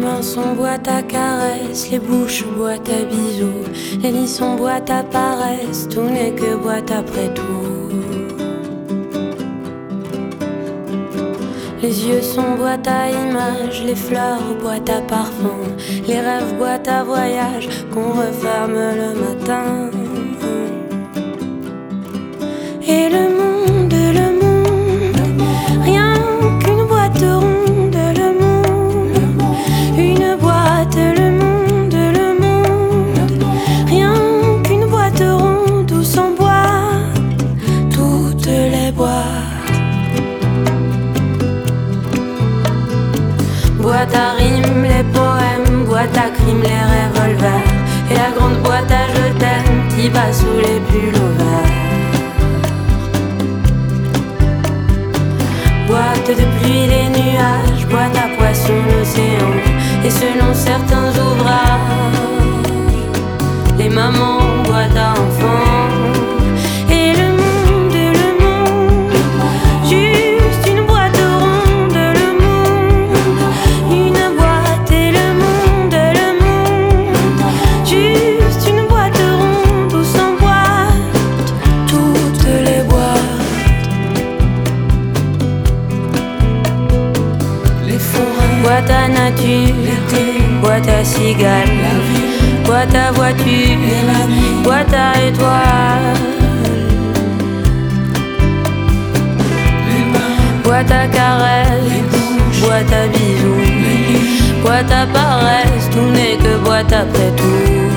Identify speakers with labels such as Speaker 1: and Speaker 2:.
Speaker 1: mains sont boîte à caresses, les bouches boîte à bisous, les lits sont boîte à paresse, tout n'est que boîte après tout. Les yeux sont boîte à images, les fleurs boîte à parfum, les rêves boîte à voyage qu'on referme le matin. Et le monde, rien qu'une boîte ronde, le monde, une boîte, le monde, rien qu'une boîte ronde où s'emboîtent toutes les boîtes. Boîte à rimes, les poèmes, boîte à crimes, les revolvers, et la grande boîte à je t'aime qui bat sous les pulls au vert. Boîte de pluie, les nuages, boîte à poissons, l'océan, et selon certains ouvrages, les mamans, boîte à enfants. Et le monde, juste une boîte ronde, le monde, une boîte et le monde, juste une boîte ronde où s'emboîtent toutes les boîtes. Boîte à nature, boîte à cigale, boîte à voiture, boîte à étoiles, boîte à caresses, boîte à bisous, boîte à paresse, tout n'est que boîte après tout.